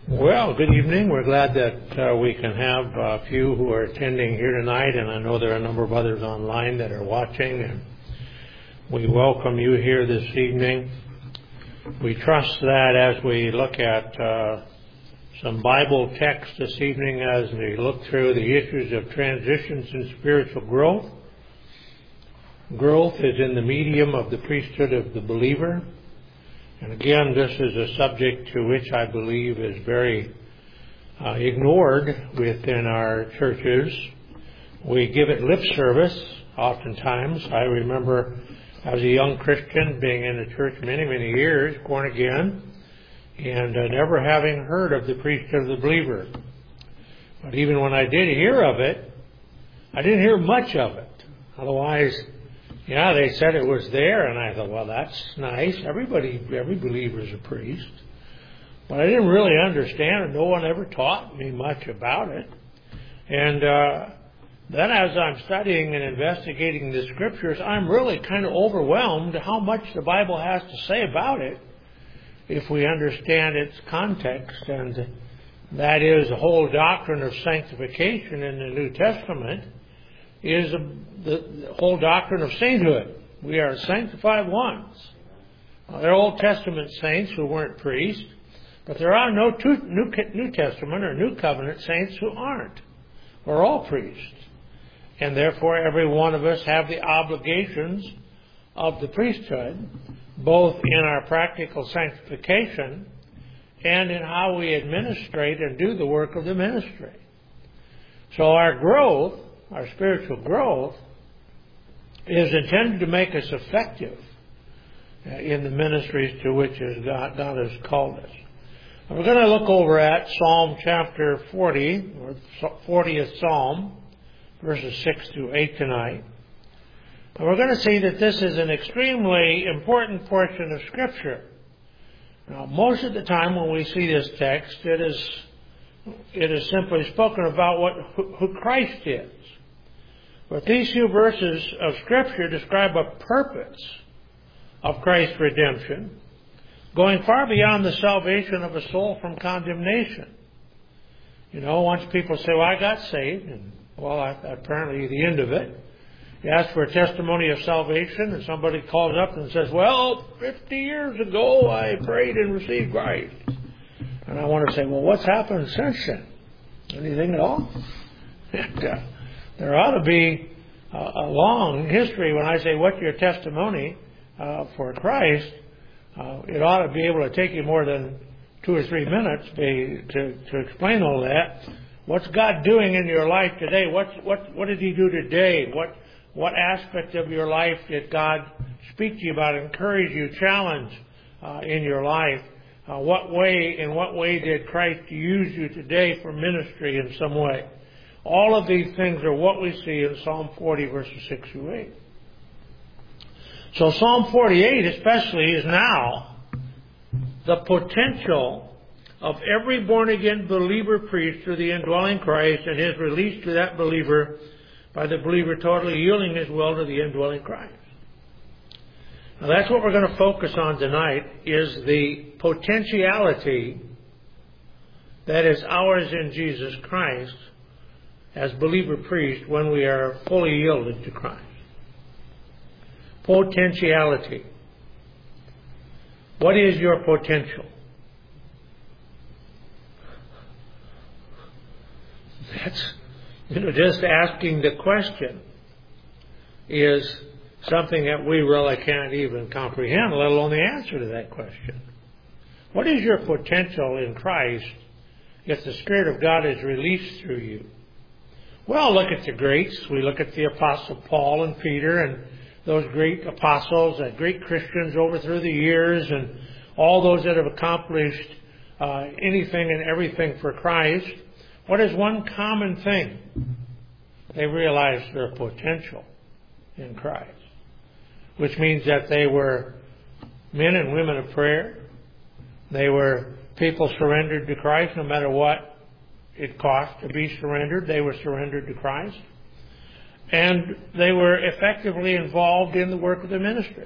Well, good evening. We're glad that we can have a few who are attending here tonight, and I know there are a number of others online that are watching, and we welcome you here this evening. We trust that as we look at some Bible text this evening, as we look through the issues of transitions in spiritual growth. Growth is in the medium of the priesthood of the believer. And again, this is a subject to which I believe is very ignored within our churches. We give it lip service oftentimes. I remember as a young Christian being in the church many, many years, born again, and never having heard of the priesthood of the believer. But even when I did hear of it, I didn't hear much of it. Otherwise, yeah, they said it was there, and I thought, well, that's nice. Every believer is a priest. But I didn't really understand, and no one ever taught me much about it. And then as I'm studying and investigating the Scriptures, I'm really kind of overwhelmed how much the Bible has to say about it if we understand its context. And that is the whole doctrine of sanctification in the New Testament is the whole doctrine of sainthood. We are sanctified ones. There are Old Testament saints who weren't priests, but there are no New Testament or New Covenant saints who aren't. We're all priests. And therefore every one of us have the obligations of the priesthood, both in our practical sanctification and in how we administrate and do the work of the ministry. So our growth, our spiritual growth, is intended to make us effective in the ministries to which God has called us. And we're going to look over at Psalm chapter 40, or 40th Psalm, verses 6 through 8 tonight. And we're going to see that this is an extremely important portion of Scripture. Now, most of the time when we see this text, it is simply spoken about who Christ is. But these few verses of Scripture describe a purpose of Christ's redemption, going far beyond the salvation of a soul from condemnation. You know, once people say, well, I got saved, and apparently the end of it. You ask for a testimony of salvation, and somebody calls up and says, well, 50 years ago I prayed and received Christ. And I want to say, well, what's happened since then? Anything at all? There ought to be a long history. When I say, what's your testimony for Christ, it ought to be able to take you more than 2 or 3 minutes to explain all that. What's God doing in your life today? What did He do today? What aspect of your life did God speak to you about, encourage you, challenge in your life? In what way did Christ use you today for ministry in some way? All of these things are what we see in Psalm 40, verses 6 through 8. So Psalm 48 especially is now the potential of every born-again believer priest through the indwelling Christ and his release to that believer by the believer totally yielding his will to the indwelling Christ. Now that's what we're going to focus on tonight, is the potentiality that is ours in Jesus Christ as believer priest when we are fully yielded to Christ. Potentiality. What is your potential? That's, just asking the question is something that we really can't even comprehend, let alone the answer to that question. What is your potential in Christ if the Spirit of God is released through you? Well, look at the greats. We look at the Apostle Paul and Peter and those great apostles and great Christians over through the years, and all those that have accomplished anything and everything for Christ. What is one common thing? They realized their potential in Christ, which means that they were men and women of prayer. They were people surrendered to Christ no matter what it cost to be surrendered. They were surrendered to Christ. And they were effectively involved in the work of the ministry.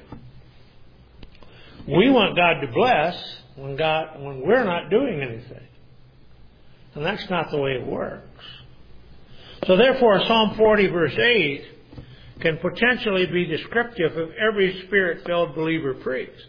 We want God to bless when we're not doing anything. And that's not the way it works. So therefore, Psalm 40 verse 8 can potentially be descriptive of every Spirit-filled believer priest.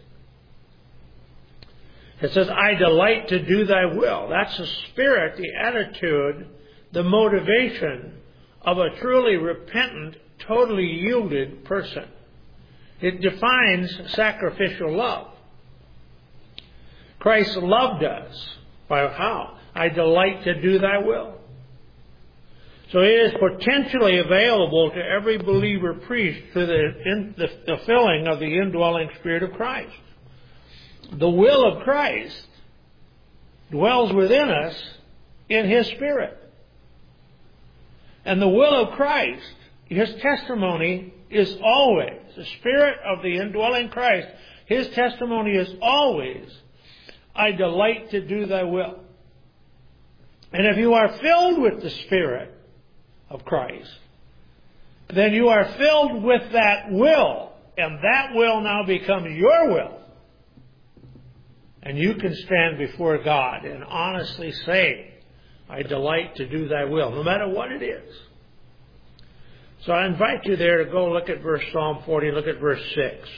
It says, I delight to do thy will. That's the spirit, the attitude, the motivation of a truly repentant, totally yielded person. It defines sacrificial love. Christ loved us by how? I delight to do thy will. So it is potentially available to every believer priest through the filling of the indwelling Spirit of Christ. The will of Christ dwells within us in His Spirit. And the will of Christ, His testimony is always, the Spirit of the indwelling Christ, His testimony is always, I delight to do thy will. And if you are filled with the Spirit of Christ, then you are filled with that will, and that will now becomes your will. And you can stand before God and honestly say, I delight to do thy will, no matter what it is. So I invite you there to go look at Psalm 40, look at verse 6.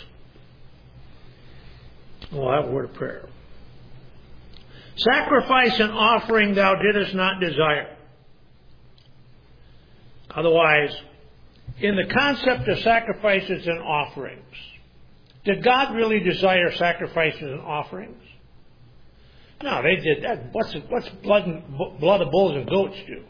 We'll have a word of prayer. Sacrifice and offering thou didst not desire. Otherwise, in the concept of sacrifices and offerings, did God really desire sacrifices and offerings? No, they did that. What's blood of bulls and goats do?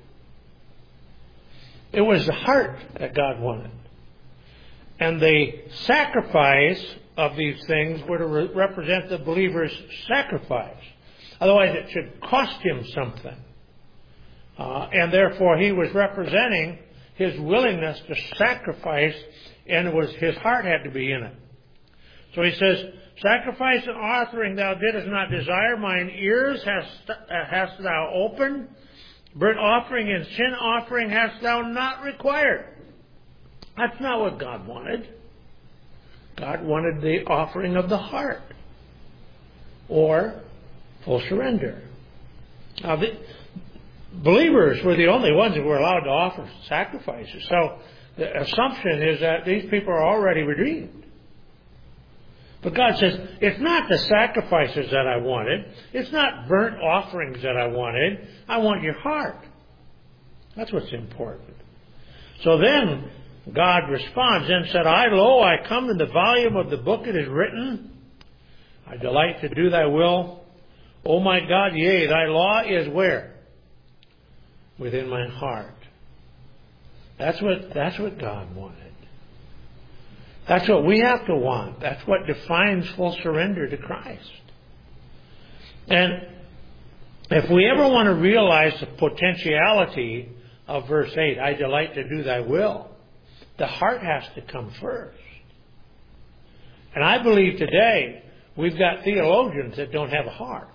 It was the heart that God wanted. And the sacrifice of these things were to represent the believer's sacrifice. Otherwise, it should cost him something. And therefore, he was representing his willingness to sacrifice, and his heart had to be in it. So he says, sacrifice and offering thou didst not desire, mine ears hast thou opened. Burnt offering and sin offering hast thou not required. That's not what God wanted. God wanted the offering of the heart, or full surrender. Now, the believers were the only ones that were allowed to offer sacrifices. So the assumption is that these people are already redeemed. But God says, it's not the sacrifices that I wanted. It's not burnt offerings that I wanted. I want your heart. That's what's important. So then God responds and said, lo, I come in the volume of the book it is written. I delight to do thy will. O my God, yea, thy law is where? Within my heart. That's what God wanted. That's what we have to want. That's what defines full surrender to Christ. And if we ever want to realize the potentiality of verse 8, I delight to do thy will, the heart has to come first. And I believe today we've got theologians that don't have a heart.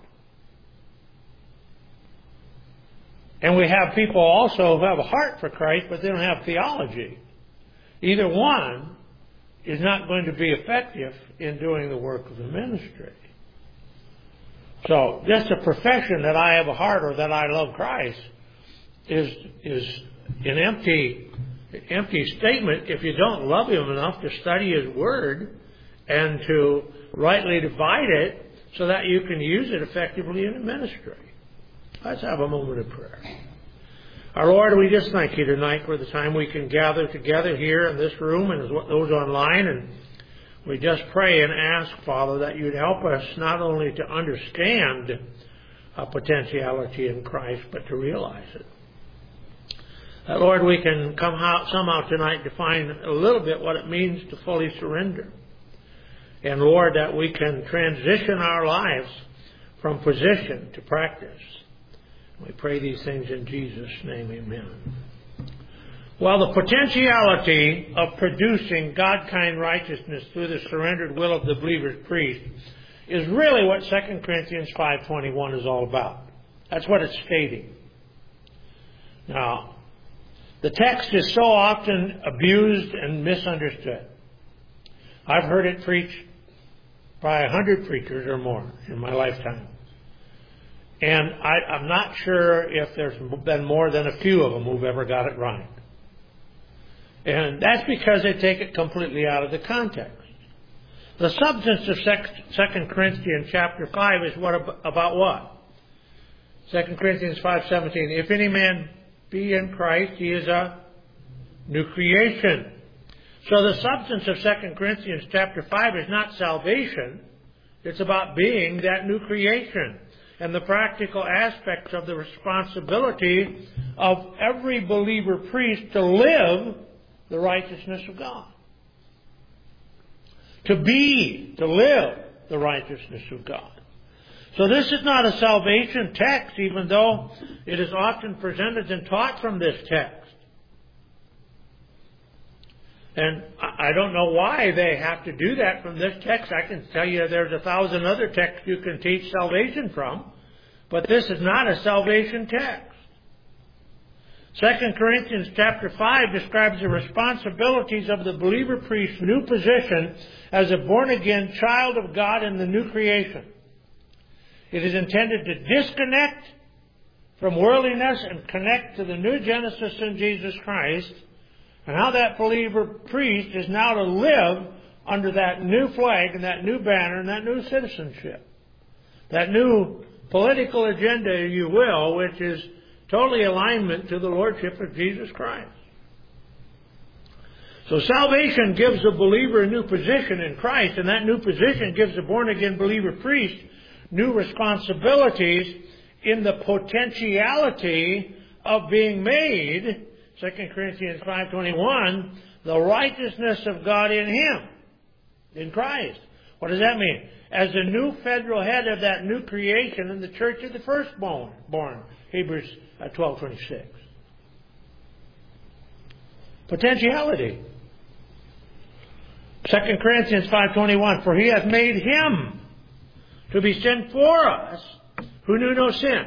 And we have people also who have a heart for Christ, but they don't have theology. Either one is not going to be effective in doing the work of the ministry. So just a profession that I have a heart or that I love Christ is an empty statement if you don't love Him enough to study His Word and to rightly divide it so that you can use it effectively in the ministry. Let's have a moment of prayer. Our Lord, we just thank you tonight for the time we can gather together here in this room and those online. And we just pray and ask, Father, that you'd help us not only to understand a potentiality in Christ, but to realize it. That, Lord, we can somehow tonight define a little bit what it means to fully surrender. And, Lord, that we can transition our lives from position to practice. We pray these things in Jesus' name, amen. Well, the potentiality of producing God-kind righteousness through the surrendered will of the believer's priest is really what 2 Corinthians 5:21 is all about. That's what it's stating. Now, the text is so often abused and misunderstood. I've heard it preached by 100 preachers or more in my lifetime. And I'm not sure if there's been more than a few of them who've ever got it right. And that's because they take it completely out of the context. The substance of 2 Corinthians chapter 5 is about what? 2 Corinthians 5:17. If any man be in Christ, he is a new creation. So the substance of 2 Corinthians chapter 5 is not salvation. It's about being that new creation and the practical aspects of the responsibility of every believer priest to live the righteousness of God. To live the righteousness of God. So this is not a salvation text, even though it is often presented and taught from this text. And I don't know why they have to do that from this text. I can tell you there's 1,000 other texts you can teach salvation from. But this is not a salvation text. 2 Corinthians chapter 5 describes the responsibilities of the believer priest's new position as a born-again child of God in the new creation. It is intended to disconnect from worldliness and connect to the new Genesis in Jesus Christ, and how that believer priest is now to live under that new flag and that new banner and that new citizenship. That new political agenda, if you will, which is totally alignment to the Lordship of Jesus Christ. So salvation gives the believer a new position in Christ, and that new position gives the born-again believer priest new responsibilities in the potentiality of being made, 2 Corinthians 5:21, the righteousness of God in Him, in Christ. What does that mean? As the new federal head of that new creation in the church of the firstborn, Hebrews 12:26. Potentiality. 2 Corinthians 5:21, for He hath made Him to be sin for us who knew no sin.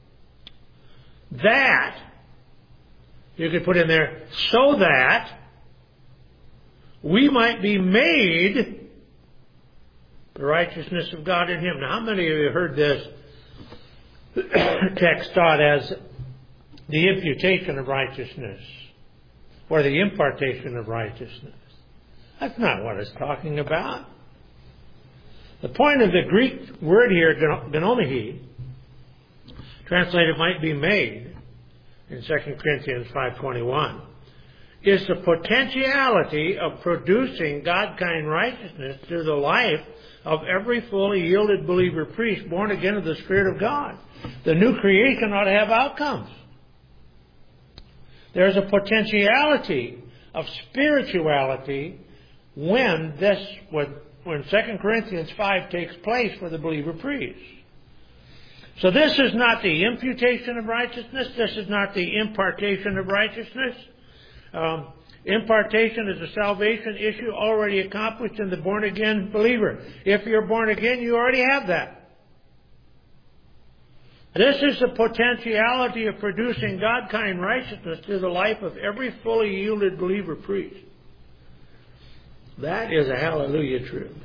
That, you could put in there, so that we might be made the righteousness of God in Him. Now, how many of you heard this text taught as the imputation of righteousness or the impartation of righteousness? That's not what it's talking about. The point of the Greek word here, genomihi, translated might be made in 2 Corinthians 5:21, is the potentiality of producing God-kind righteousness through the life of every fully yielded believer priest born again of the Spirit of God. The new creation ought to have outcomes. There's a potentiality of spirituality when 2 Corinthians 5 takes place for the believer priest. So this is not the imputation of righteousness. This is not the impartation of righteousness. Impartation is a salvation issue already accomplished in the born-again believer. If you're born again, you already have that. This is the potentiality of producing God-kind righteousness through the life of every fully yielded believer priest. That is a hallelujah truth.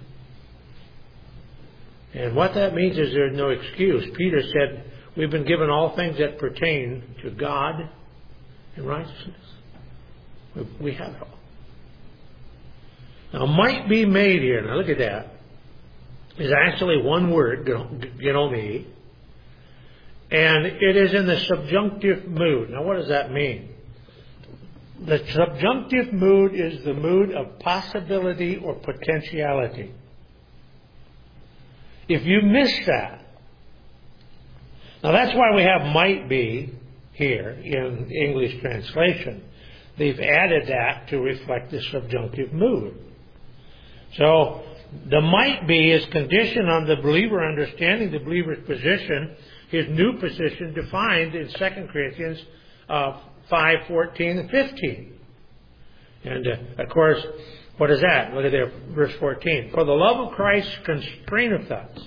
And what that means is there's no excuse. Peter said, we've been given all things that pertain to God and righteousness. We have it all. Now, might be made here, now look at that, is actually one word, genomai, and it is in the subjunctive mood. Now, what does that mean? The subjunctive mood is the mood of possibility or potentiality. If you miss that, now that's why we have might be here in English translation. They've added that to reflect the subjunctive mood. So the might be is conditioned on the believer understanding the believer's position, his new position defined in 2 Corinthians 5:14 and 15. And of course, what is that? Look at there, verse 14. For the love of Christ constraineth us,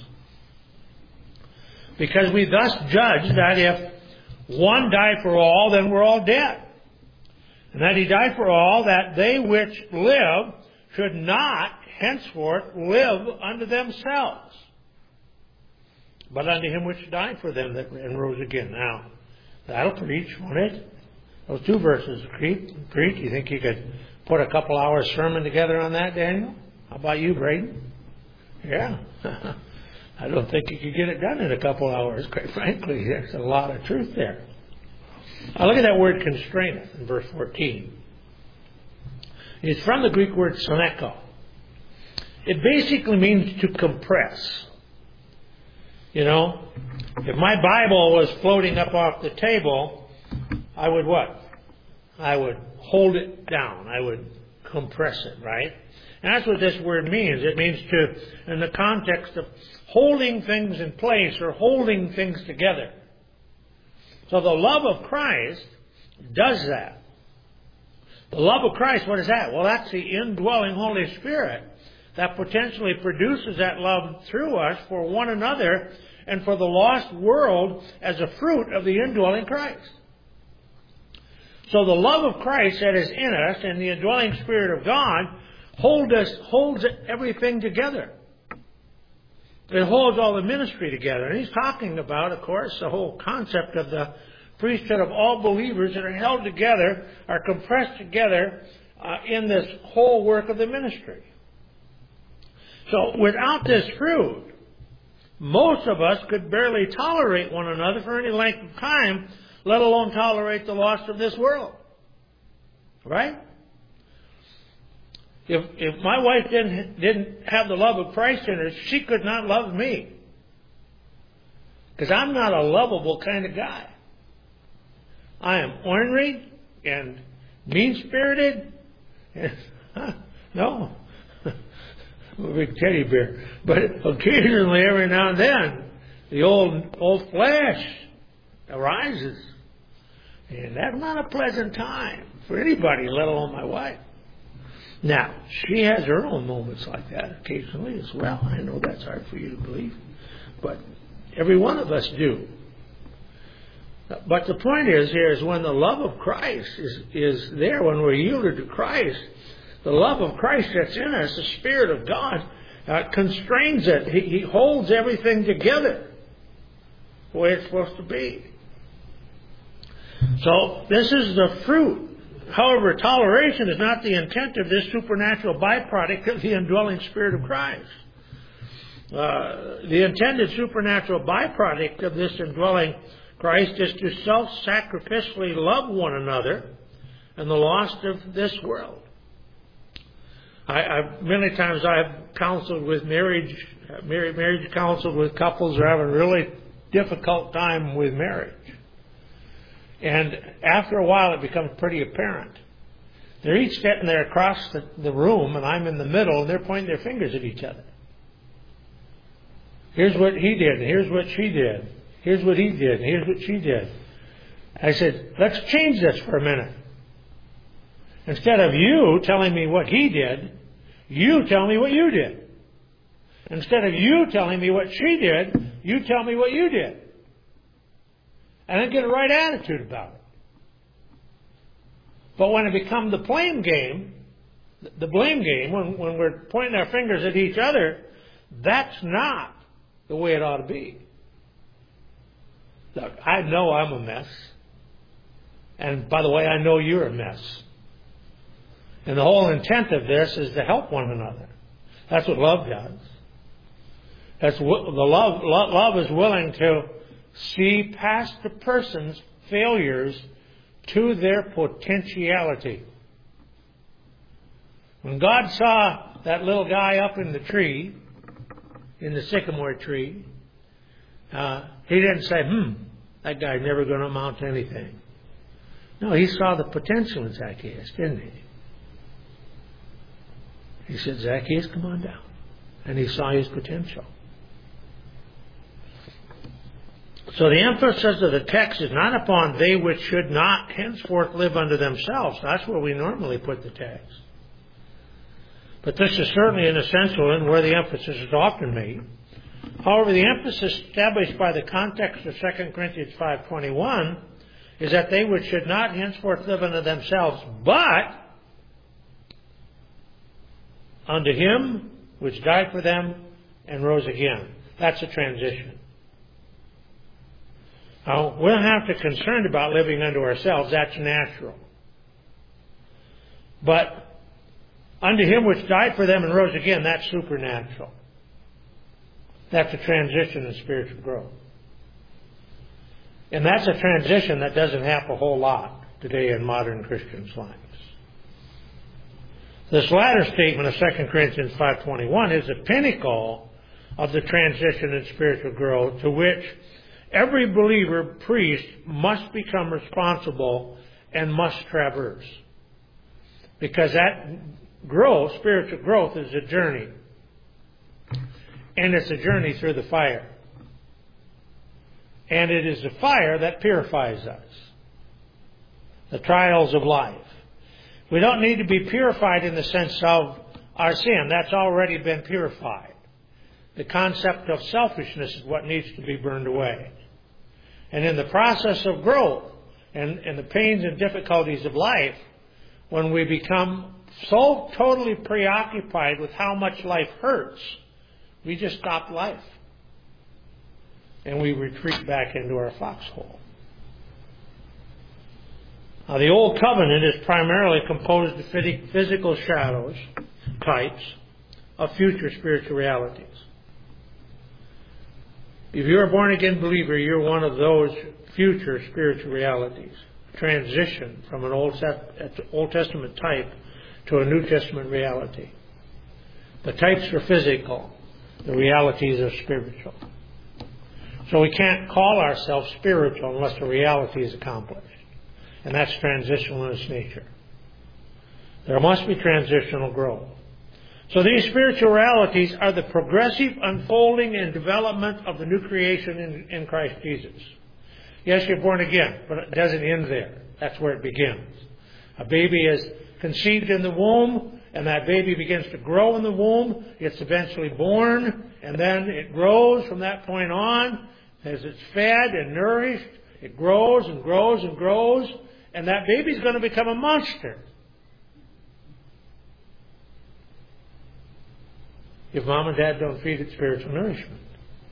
because we thus judge that if one died for all, then we're all dead. And that He died for all, that they which live should not henceforth live unto themselves, but unto him which died for them and rose again. Now, that'll preach, won't it? Those two verses preach. You think you could put a couple hours sermon together on that, Daniel? How about you, Braden? Yeah. I don't think you could get it done in a couple hours, quite frankly. There's a lot of truth there. Now look at that word constraineth in verse 14. It's from the Greek word soneko. It basically means to compress. You know, if my Bible was floating up off the table, I would what? I would hold it down. I would compress it, right? And that's what this word means. It means to, in the context of holding things in place or holding things together. So the love of Christ does that. The love of Christ, what is that? Well, that's the indwelling Holy Spirit that potentially produces that love through us for one another and for the lost world as a fruit of the indwelling Christ. So the love of Christ that is in us and the indwelling Spirit of God holds everything together. It holds all the ministry together. And he's talking about, of course, the whole concept of the priesthood of all believers that are held together, are compressed together in this whole work of the ministry. So without this fruit, most of us could barely tolerate one another for any length of time, let alone tolerate the loss of this world. Right? If my wife didn't have the love of Christ in her, she could not love me. Because I'm not a lovable kind of guy. I am ornery and mean-spirited. No. I'm a big teddy bear. But occasionally, every now and then, the old flesh arises. And that's not a pleasant time for anybody, let alone my wife. Now, she has her own moments like that occasionally as well. I know that's hard for you to believe. But every one of us do. But the point is when the love of Christ is there, when we're yielded to Christ, the love of Christ that's in us, the Spirit of God, constrains it. He holds everything together the way it's supposed to be. So this is the fruit. However, toleration is not the intent of this supernatural byproduct of the indwelling Spirit of Christ. The intended supernatural byproduct of this indwelling Christ is to self-sacrificially love one another and the lost of this world. Many times I've counseled with marriage counseled with couples who are having a really difficult time with marriage. And after a while, it becomes pretty apparent. They're each sitting there across the room, and I'm in the middle, and they're pointing their fingers at each other. Here's what he did, and here's what she did. Here's what he did, and here's what she did. I said, let's change this for a minute. Instead of you telling me what he did, you tell me what you did. Instead of you telling me what she did, you tell me what you did. And then get a right attitude about it. But when it becomes the blame game, when we're pointing our fingers at each other, that's not the way it ought to be. Look, I know I'm a mess. And by the way, I know you're a mess. And the whole intent of this is to help one another. That's what love does. Love is willing to see past the person's failures to their potentiality. When God saw that little guy up in the tree, in the sycamore tree, he didn't say, that guy's never going to amount to anything. No, he saw the potential in Zacchaeus, didn't he? He said, Zacchaeus, come on down. And he saw his potential. So the emphasis of the text is not upon they which should not henceforth live unto themselves. That's where we normally put the text. But this is certainly an essential and where the emphasis is often made. However, the emphasis established by the context of 2 Corinthians 5:21 is that they which should not henceforth live unto themselves, but unto him which died for them and rose again. That's a transition. Now, we don't have to be concerned about living unto ourselves. That's natural. But unto him which died for them and rose again, that's supernatural. That's a transition in spiritual growth. And that's a transition that doesn't happen a whole lot today in modern Christians' lives. This latter statement of 2 Corinthians 5:21 is the pinnacle of the transition in spiritual growth to which every believer priest must become responsible and must traverse. Because that growth, spiritual growth, is a journey. And it's a journey through the fire. And it is the fire that purifies us. The trials of life. We don't need to be purified in the sense of our sin. That's already been purified. The concept of selfishness is what needs to be burned away. And in the process of growth and the pains and difficulties of life, when we become so totally preoccupied with how much life hurts, we just stop life. And we retreat back into our foxhole. Now, the Old Covenant is primarily composed of physical shadows, types, of future spiritual realities. If you're a born-again believer, you're one of those future spiritual realities. Transition from an Old Testament type to a New Testament reality. The types are physical. The realities are spiritual. So we can't call ourselves spiritual unless the reality is accomplished. And that's transitional in its nature. There must be transitional growth. So these spiritual realities are the progressive unfolding and development of the new creation in Christ Jesus. Yes, you're born again, but it doesn't end there. That's where it begins. A baby is conceived in the womb, and that baby begins to grow in the womb. It's eventually born, and then it grows from that point on. As it's fed and nourished, it grows and grows and grows, and that baby's going to become a monster. If mom and dad don't feed it spiritual nourishment.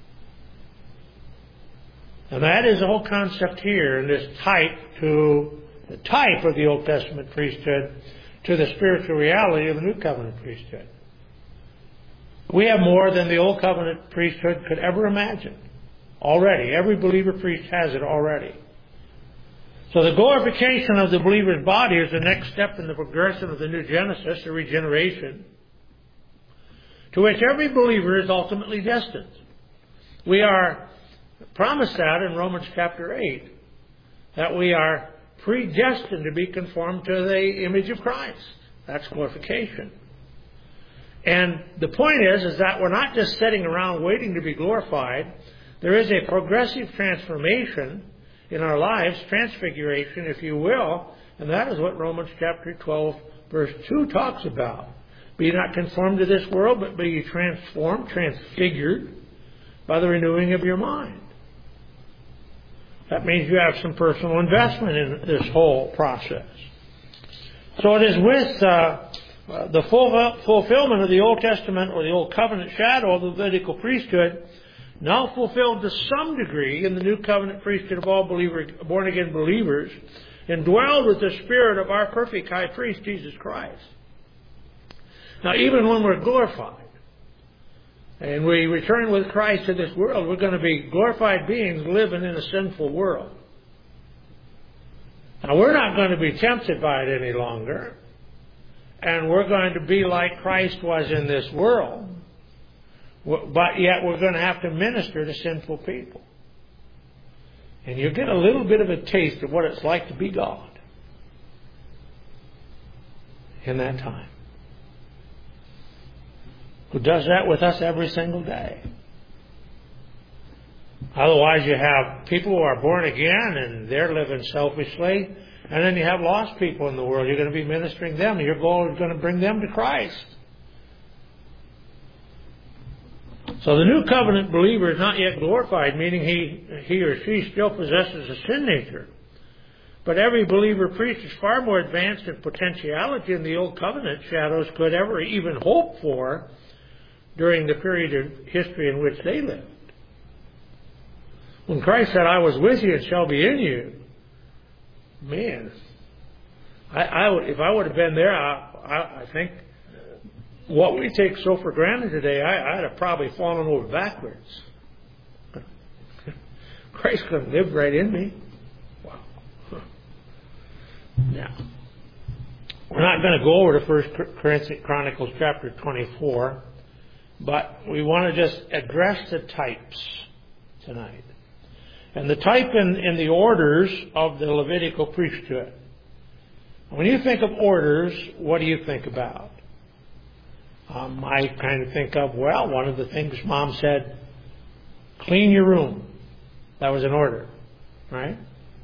And that is the whole concept here in this type of the Old Testament priesthood to the spiritual reality of the New Covenant priesthood. We have more than the Old Covenant priesthood could ever imagine. Already. Every believer priest has it already. So the glorification of the believer's body is the next step in the progression of the new Genesis, the regeneration, to which every believer is ultimately destined. We are promised that in Romans chapter 8, that we are predestined to be conformed to the image of Christ. That's glorification. And the point is that we're not just sitting around waiting to be glorified. There is a progressive transformation in our lives, transfiguration, if you will, and that is what Romans chapter 12, verse 2 talks about. Be not conformed to this world, but be transformed, transfigured by the renewing of your mind. That means you have some personal investment in this whole process. So it is with the fulfillment of the Old Testament or the Old Covenant shadow of the Levitical priesthood, now fulfilled to some degree in the New Covenant priesthood of all born-again believers, indwelled with the Spirit of our perfect high priest, Jesus Christ. Now, even when we're glorified and we return with Christ to this world, we're going to be glorified beings living in a sinful world. Now, we're not going to be tempted by it any longer, and we're going to be like Christ was in this world. But yet we're going to have to minister to sinful people. And you get a little bit of a taste of what it's like to be God in that time. Who does that with us every single day. Otherwise you have people who are born again and they're living selfishly. And then you have lost people in the world. You're going to be ministering them. And your goal is going to bring them to Christ. So the New Covenant believer is not yet glorified, meaning he or she still possesses a sin nature. But every believer priest is far more advanced in potentiality than the Old Covenant shadows could ever even hope for during the period of history in which they lived. When Christ said, I was with you and shall be in you, man, if I would have been there, I think what we take so for granted today, I'd have probably fallen over backwards. Christ could have lived right in me. Wow. Now, we're not going to go over to 1 Chronicles chapter 24, but we want to just address the types tonight. And the type in the orders of the Levitical priesthood. When you think of orders, what do you think about? I kind of think of, one of the things Mom said, clean your room. That was an order, right?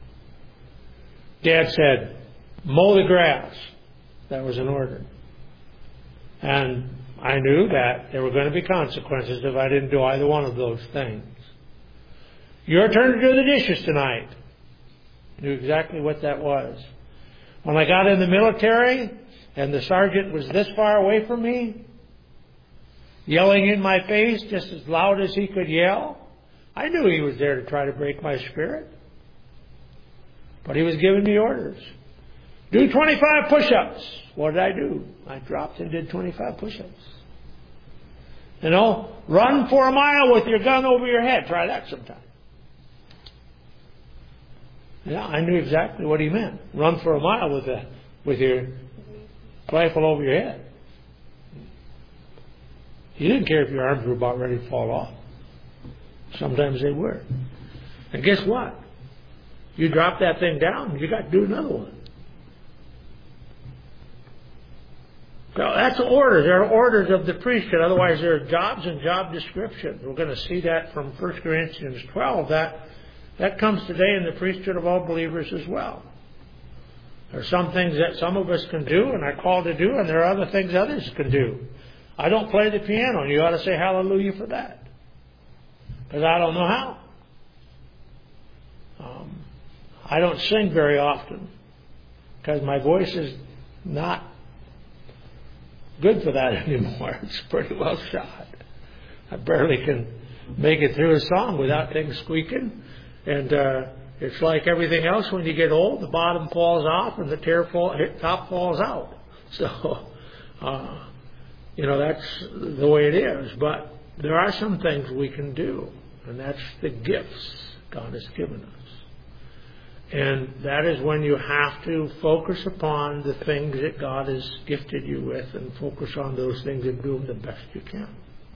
Dad said, mow the grass. That was an order. And I knew that there were going to be consequences if I didn't do either one of those things. Your turn to do the dishes tonight. Knew exactly what that was. When I got in the military and the sergeant was this far away from me, yelling in my face just as loud as he could yell, I knew he was there to try to break my spirit. But he was giving me orders. Do 25 push-ups. What did I do? I dropped and did 25 push-ups. Run for a mile with your gun over your head. Try that sometime. Yeah, I knew exactly what he meant. Run for a mile with your rifle over your head. He didn't care if your arms were about ready to fall off. Sometimes they were. And guess what? You drop that thing down, you got to do another one. So that's orders. There are orders of the priesthood. Otherwise, there are jobs and job descriptions. We're going to see that from 1 Corinthians 12. That comes today in the priesthood of all believers as well. There are some things that some of us can do and are called to do, and there are other things others can do. I don't play the piano, and you ought to say hallelujah for that. Because I don't know how. I don't sing very often because my voice is not good for that anymore. It's pretty well shot. I barely can make it through a song without things squeaking. And it's like everything else when you get old, the bottom falls off and the top falls out. So, that's the way it is. But there are some things we can do, and that's the gifts God has given us. And that is when you have to focus upon the things that God has gifted you with and focus on those things and do them the best you can.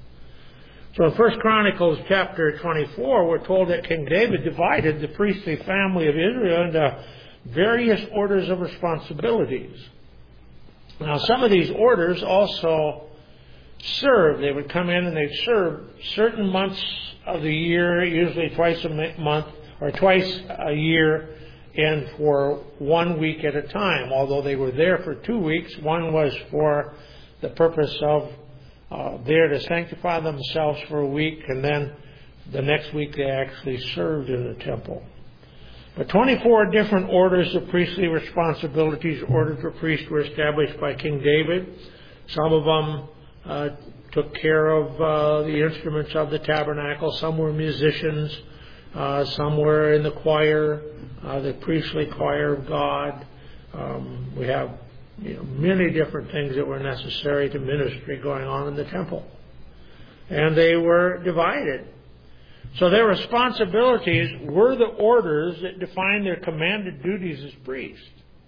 So in 1 Chronicles chapter 24, we're told that King David divided the priestly family of Israel into various orders of responsibilities. Now, some of these orders also served. They would come in and they'd serve certain months of the year, usually twice a month or twice a year, and for 1 week at a time. Although they were there for 2 weeks, one was for the purpose of there to sanctify themselves for a week, and then the next week they actually served in the temple. But 24 different orders of priestly responsibilities, orders for priests, were established by King David. Some of them took care of the instruments of the tabernacle. Some were musicians. Some were in the choir, the priestly choir of God. We have many different things that were necessary to ministry going on in the temple. And they were divided. So their responsibilities were the orders that defined their commanded duties as priests.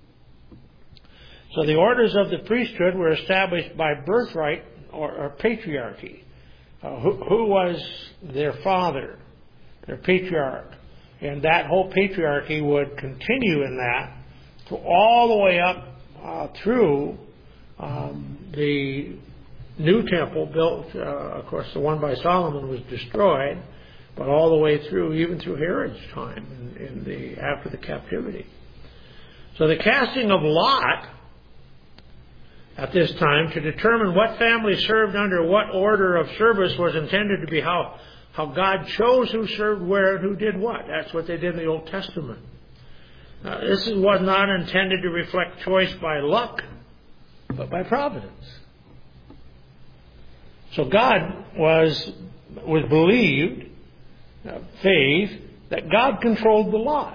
So the orders of the priesthood were established by birthright or patriarchy. Who was their father, their patriarch? And that whole patriarchy would continue in that to all the way up through the new temple built. Of course, the one by Solomon was destroyed, but all the way through, even through Herod's time, after the captivity. So the casting of lot at this time to determine what family served under what order of service was intended to be how God chose who served where and who did what. That's what they did in the Old Testament. This was not intended to reflect choice by luck, but by providence. So God was believed, faith, that God controlled the lot.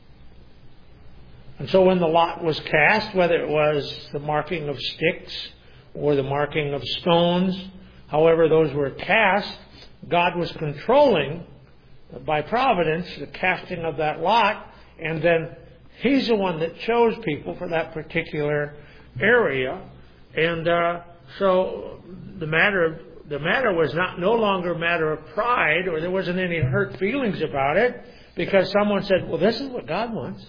And so when the lot was cast, whether it was the marking of sticks or the marking of stones, however those were cast, God was controlling, by providence, the casting of that lot, and then He's the one that chose people for that particular area. And so the matter was no longer a matter of pride, or there wasn't any hurt feelings about it, because someone said, well, this is what God wants.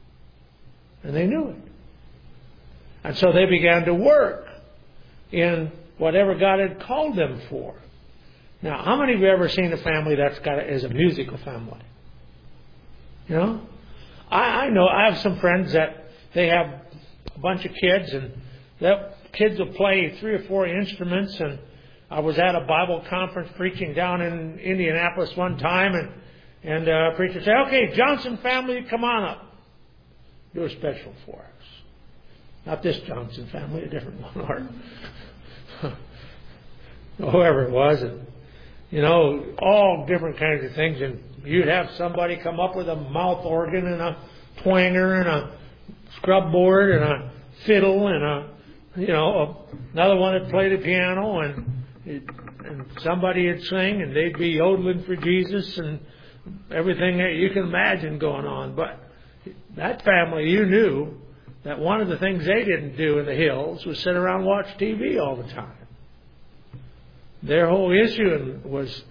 And they knew it. And so they began to work in whatever God had called them for. Now, how many of you have ever seen a family is a musical family? You know? I know, I have some friends that they have a bunch of kids, and that kids will play 3 or 4 instruments. And I was at a Bible conference preaching down in Indianapolis one time, and a preacher said, okay, Johnson family, come on up. Do a special for us. Not this Johnson family, a different one. Or whoever it was. And, you know, all different kinds of things. And you'd have somebody come up with a mouth organ and a twanger and a scrub board and a fiddle and another one would play the piano, and somebody would sing, and they'd be yodeling for Jesus and everything that you can imagine going on. But that family, you knew that one of the things they didn't do in the hills was sit around and watch TV all the time. Their whole issue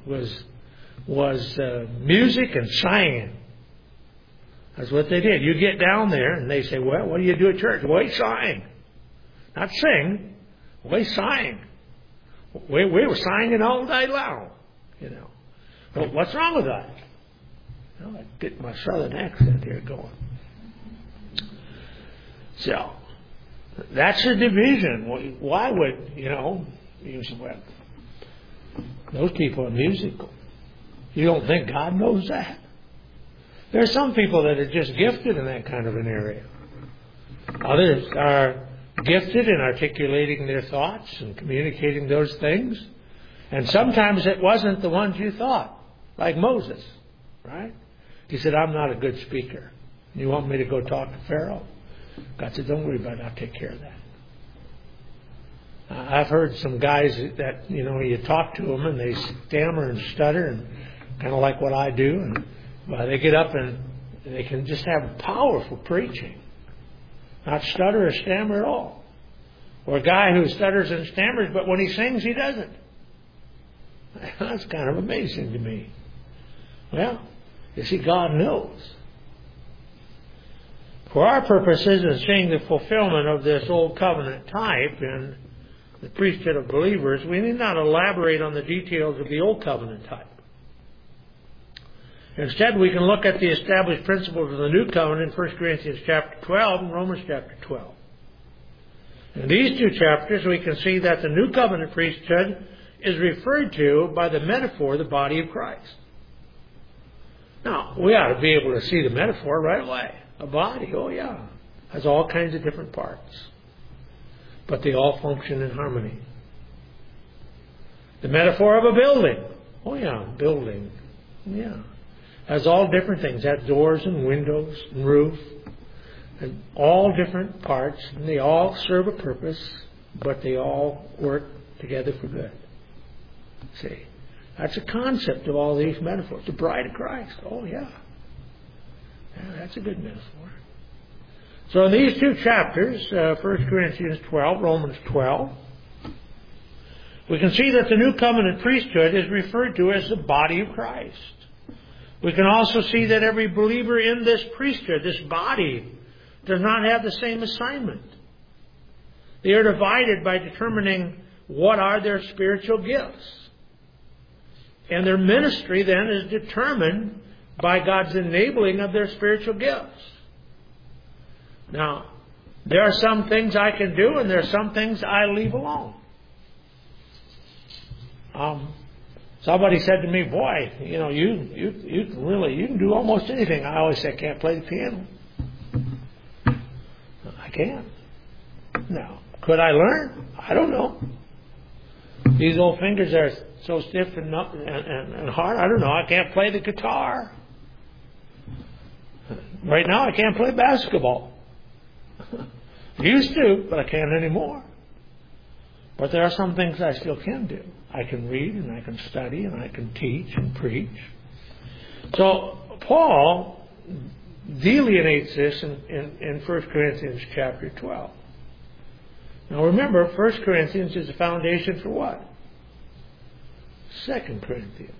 was music and singing. That's what they did. You get down there and they say, well, what do you do at church? Well, we sing. Not sing. We sang. We were singing all day long. You know. Well, what's wrong with that? Well, I get my southern accent here going. So, that's a division. Why would, you say, well, those people are musical. You don't think God knows that? There are some people that are just gifted in that kind of an area. Others are gifted in articulating their thoughts and communicating those things. And sometimes it wasn't the ones you thought, like Moses, right? He said, I'm not a good speaker. You want me to go talk to Pharaoh? God said, don't worry about it. I'll take care of that. I've heard some guys that, you talk to them and they stammer and stutter, and kind of like what I do. And they get up and they can just have powerful preaching. Not stutter or stammer at all. Or a guy who stutters and stammers, but when he sings, he doesn't. That's kind of amazing to me. Well, you see, God knows. For our purposes in seeing the fulfillment of this old covenant type in the priesthood of believers, we need not elaborate on the details of the old covenant type. Instead, we can look at the established principles of the new covenant in 1 Corinthians chapter 12 and Romans chapter 12. In these two chapters, we can see that the new covenant priesthood is referred to by the metaphor, the body of Christ. Now, we ought to be able to see the metaphor right away. A body, oh yeah, has all kinds of different parts. But they all function in harmony. The metaphor of a building, oh yeah, building, yeah. Has all different things. Has doors and windows and roof. And all different parts. And they all serve a purpose. But they all work together for good. See. That's a concept of all these metaphors. The bride of Christ. Oh yeah. Yeah, that's a good metaphor. So in these two chapters, 1 Corinthians 12, Romans 12, we can see that the new covenant priesthood is referred to as the body of Christ. We can also see that every believer in this priesthood, this body, does not have the same assignment. They are divided by determining what are their spiritual gifts. And their ministry then is determined by God's enabling of their spiritual gifts. Now, there are some things I can do and there are some things I leave alone. Somebody said to me, boy, you can do almost anything. I always say I can't play the piano. I can't. Now, could I learn? I don't know. These old fingers are so stiff and hard. I don't know. I can't play the guitar. Right now I can't play basketball. Used to, but I can't anymore. But there are some things I still can do. I can read and I can study and I can teach and preach. So Paul delineates this in 1 Corinthians chapter 12. Now remember, 1 Corinthians is the foundation for what? 2 Corinthians.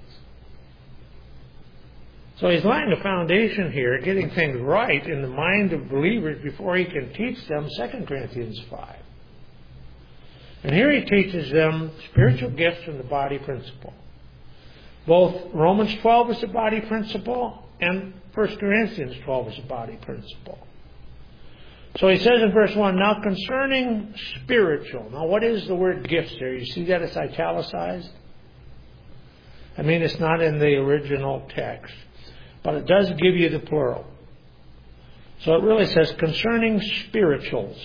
So he's laying a foundation here, getting things right in the mind of believers before he can teach them 2 Corinthians 5. And here he teaches them spiritual gifts and the body principle. Both Romans 12 is a body principle and 1 Corinthians 12 is a body principle. So he says in verse 1, now concerning spiritual. Now what is the word gifts there? You see that it's italicized? I mean, it's not in the original text, but it does give you the plural. So it really says concerning spirituals.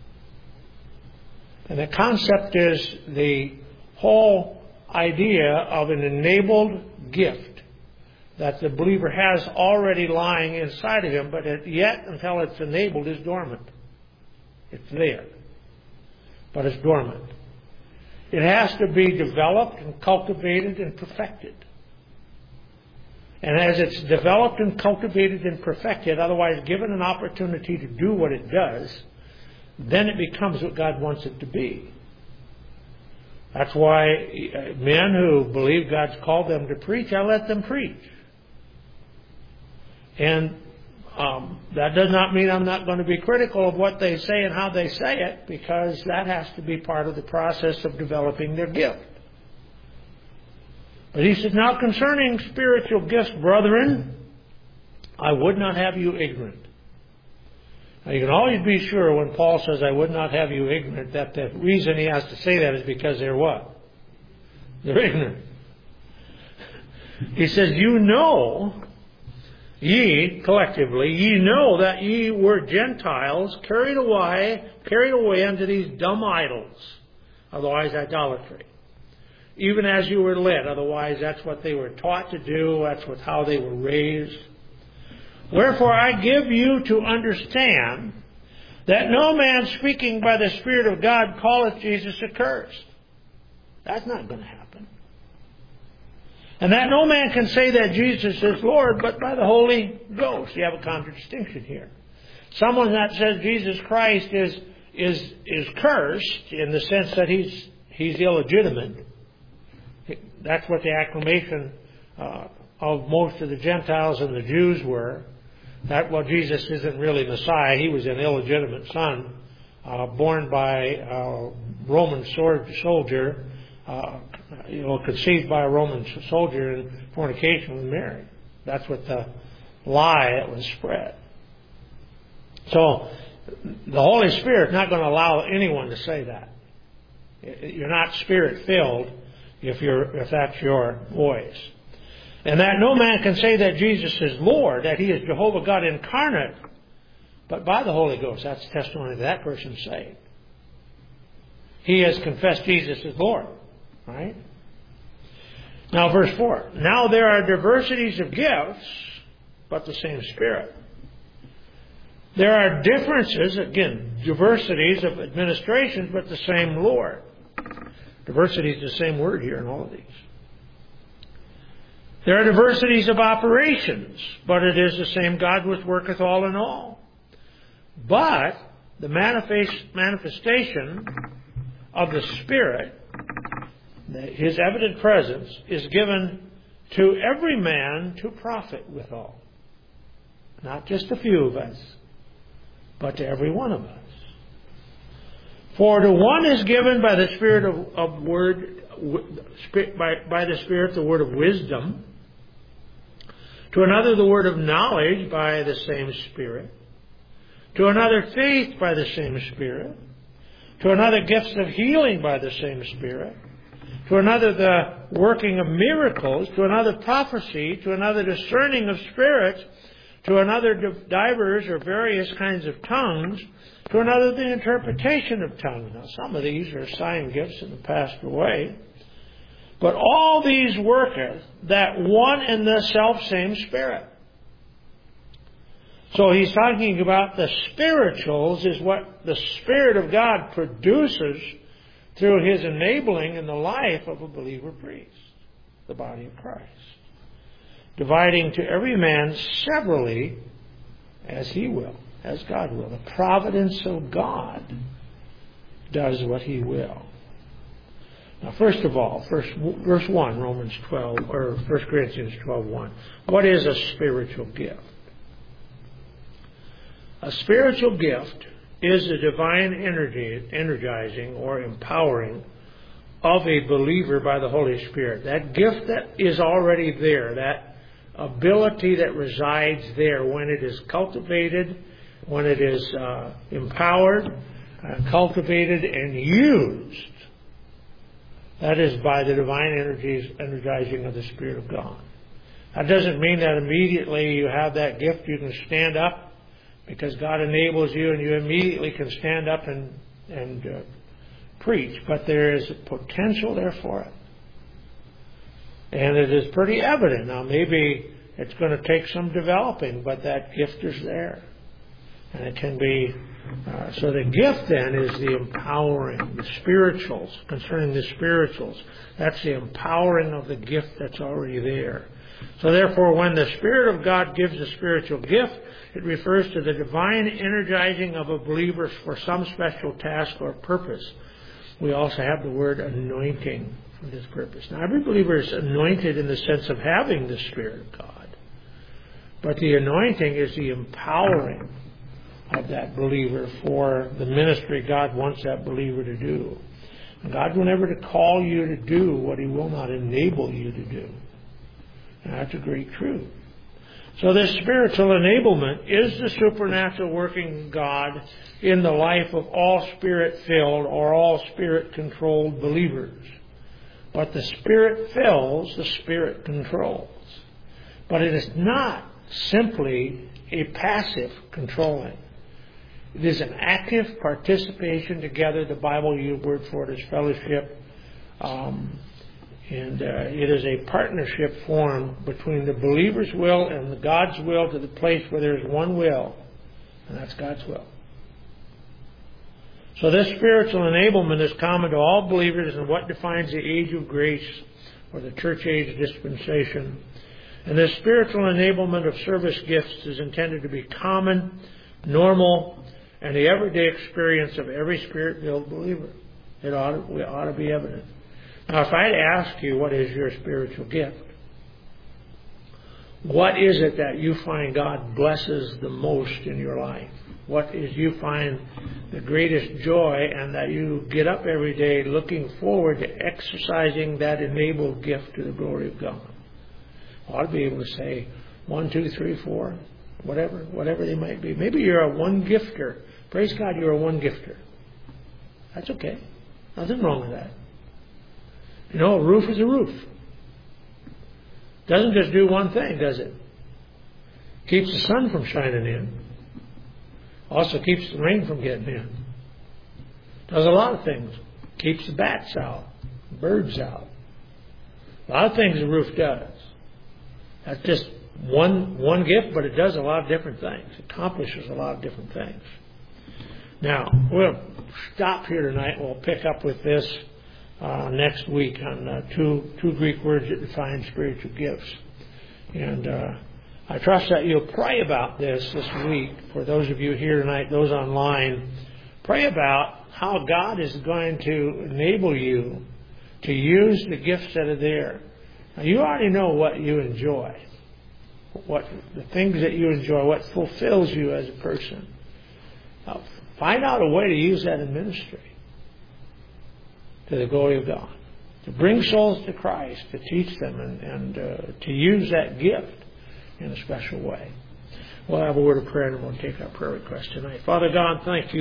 And the concept is the whole idea of an enabled gift that the believer has already lying inside of him, but yet, until it's enabled, is dormant. It's there, but it's dormant. It has to be developed and cultivated and perfected. And as it's developed and cultivated and perfected, otherwise given an opportunity to do what it does, then it becomes what God wants it to be. That's why men who believe God's called them to preach, I let them preach. And that does not mean I'm not going to be critical of what they say and how they say it, because that has to be part of the process of developing their gift. But he says, now concerning spiritual gifts, brethren, I would not have you ignorant. Now you can always be sure when Paul says, I would not have you ignorant, that the reason he has to say that is because they're what? They're ignorant. He says, you know, ye, collectively, ye know that ye were Gentiles carried away unto these dumb idols, otherwise idolatry. Even as you were led, otherwise that's what they were taught to do, that's how they were raised. Wherefore I give you to understand that no man speaking by the Spirit of God calleth Jesus accursed. That's not going to happen. And that no man can say that Jesus is Lord, but by the Holy Ghost. You have a contradistinction here. Someone that says Jesus Christ is cursed in the sense that he's illegitimate. That's what the acclamation of most of the Gentiles and the Jews were. That, well, Jesus isn't really Messiah. He was an illegitimate son, born by a Roman soldier, conceived by a Roman soldier in fornication with Mary. That's what the lie that was spread. So the Holy Spirit's not going to allow anyone to say that. You're not Spirit-filled if that's your voice. And that no man can say that Jesus is Lord, that He is Jehovah God incarnate, but by the Holy Ghost. That's the testimony that person's saved. He has confessed Jesus as Lord. Right? Now verse 4. Now there are diversities of gifts, but the same Spirit. There are differences, again, diversities of administrations, but the same Lord. Diversity is the same word here in all of these. There are diversities of operations, but it is the same God which worketh all in all. But the manifestation of the Spirit, His evident presence, is given to every man to profit withal. Not just a few of us, but to every one of us. For to one is given by the Spirit by the Spirit the word of wisdom, to another the word of knowledge by the same Spirit, to another faith by the same Spirit, to another gifts of healing by the same Spirit, to another the working of miracles, to another prophecy, to another discerning of spirits, to another divers or various kinds of tongues, to another the interpretation of tongues. Now some of these are sign gifts and have passed away. But all these worketh that one and the self same Spirit. So he's talking about the spirituals is what the Spirit of God produces through His enabling in the life of a believer priest, the body of Christ, dividing to every man severally as He will, as God will. The providence of God does what He will. Now, first of all, verse 1, Romans 12, or 1 Corinthians 12:1. What is a spiritual gift? A spiritual gift is the divine energy, energizing or empowering of a believer by the Holy Spirit. That gift that is already there, that ability that resides there when it is cultivated, when it is empowered, cultivated, and used. That is by the divine energizing of the Spirit of God. That doesn't mean that immediately you have that gift, you can stand up because God enables you and you immediately can stand up and preach. But there is potential there for it. And it is pretty evident. Now maybe it's going to take some developing, but that gift is there. And it can be, so the gift then is the empowering, the spirituals, concerning the spirituals. That's the empowering of the gift that's already there. So therefore, when the Spirit of God gives a spiritual gift, it refers to the divine energizing of a believer for some special task or purpose. We also have the word anointing for this purpose. Now, every believer is anointed in the sense of having the Spirit of God. But the anointing is the empowering of that believer for the ministry God wants that believer to do. And God will never call you to do what He will not enable you to do. And that's a great truth. So this spiritual enablement is the supernatural working of God in the life of all Spirit-filled or all Spirit-controlled believers. But the Spirit fills, the Spirit controls. But it is not simply a passive controlling. It is an active participation together. The Bible word for it is fellowship. And it is a partnership formed between the believer's will and the God's will to the place where there's one will, and that's God's will. So this spiritual enablement is common to all believers in what defines the age of grace or the church age dispensation. And this spiritual enablement of service gifts is intended to be common, normal, and the everyday experience of every Spirit-filled believer. It ought to be evident. Now, if I'd ask you, what is your spiritual gift? What is it that you find God blesses the most in your life? What is you find the greatest joy and that you get up every day looking forward to exercising that enabled gift to the glory of God? I ought to be able to say 1, 2, 3, 4, whatever they might be. Maybe you're a one-gifter. Praise God, you're a one-gifter. That's okay. Nothing wrong with that. You know, a roof is a roof. Doesn't just do one thing, does it? Keeps the sun from shining in. Also keeps the rain from getting in. Does a lot of things. Keeps the bats out, birds out. A lot of things a roof does. That's just one gift, but it does a lot of different things. It accomplishes a lot of different things. Now, we'll stop here tonight. We'll pick up with this next week on two Greek words that define spiritual gifts. And I trust that you'll pray about this week. For those of you here tonight, those online, pray about how God is going to enable you to use the gifts that are there. Now, you already know what you enjoy, what the things that you enjoy, what fulfills you as a person. Now, find out a way to use that in ministry to the glory of God, to bring souls to Christ, to teach them, and to use that gift in a special way. We'll have a word of prayer and we'll take our prayer request tonight. Father God, thank you.